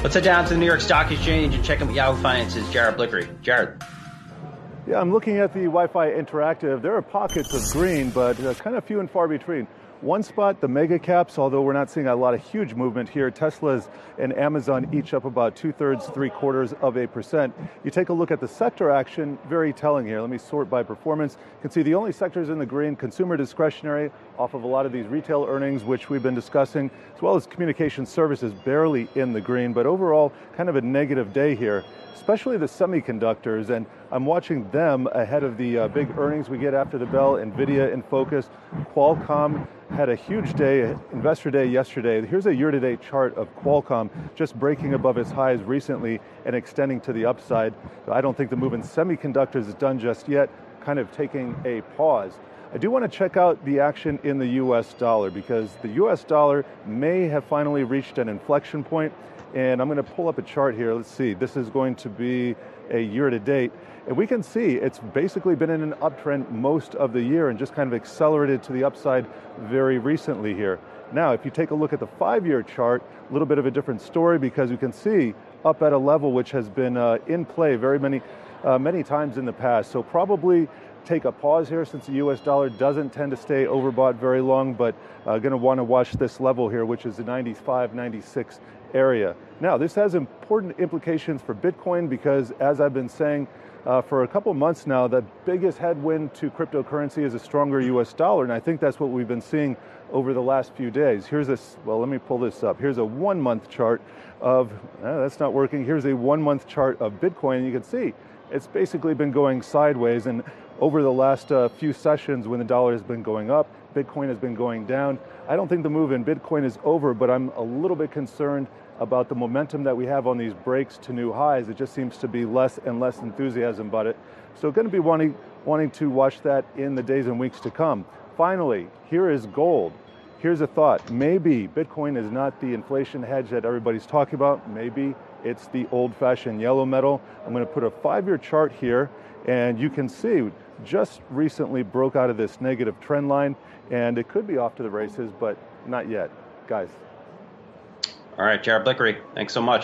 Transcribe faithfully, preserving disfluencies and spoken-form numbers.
Let's head down to the New York Stock Exchange and check in with Yahoo Finance's Jared Blickery. Jared. Yeah, I'm looking at the Wi-Fi Interactive. There are pockets of green, but uh, kind of few and far between. One spot, the mega caps, although we're not seeing a lot of huge movement here. Tesla's and Amazon each up about two-thirds, three-quarters of a percent. You take a look at the sector action, very telling here. Let me sort by performance. You can see the only sectors in the green, consumer discretionary, off of a lot of these retail earnings, which we've been discussing, as well as communication services, barely in the green. But overall, kind of a negative day here, especially the semiconductors. And I'm watching them ahead of the uh, big earnings we get after the bell. NVIDIA in focus. Qualcomm had a huge day, investor day yesterday. Here's a year-to-date chart of Qualcomm just breaking above its highs recently and extending to the upside. I don't think the move in semiconductors is done just yet, kind of taking a pause. I do want to check out the action in the U S dollar because the U S dollar may have finally reached an inflection point. And I'm going to pull up a chart here. Let's see. This is going to be a year-to-date. And we can see it's basically been in an uptrend most of the year and just kind of accelerated to the upside very recently here. Now, if you take a look at the five-year chart, a little bit of a different story because you can see up at a level which has been uh, in play very many, uh, many times in the past. So probably take a pause here since the U S dollar doesn't tend to stay overbought very long, but uh, going to want to watch this level here, which is the ninety-five, ninety-six area. Now, this has important implications for Bitcoin because, as I've been saying uh, for a couple months now, the biggest headwind to cryptocurrency is a stronger U S dollar, and I think that's what we've been seeing over the last few days. Here's this, well, let me pull this up. Here's a one-month chart of, uh, that's not working. Here's a one-month chart of Bitcoin, and you can see it's basically been going sideways, and over the last uh, few sessions when the dollar has been going up, Bitcoin has been going down. I don't think the move in Bitcoin is over, but I'm a little bit concerned about the momentum that we have on these breaks to new highs. It just seems to be less and less enthusiasm about it. So going to be wanting, wanting to watch that in the days and weeks to come. Finally, here is gold. Here's a thought. Maybe Bitcoin is not the inflation hedge that everybody's talking about. Maybe it's the old-fashioned yellow metal. I'm going to put a five-year chart here, and you can see just recently broke out of this negative trend line, and it could be off to the races, but not yet. Guys. All right, Jared Blickery, thanks so much.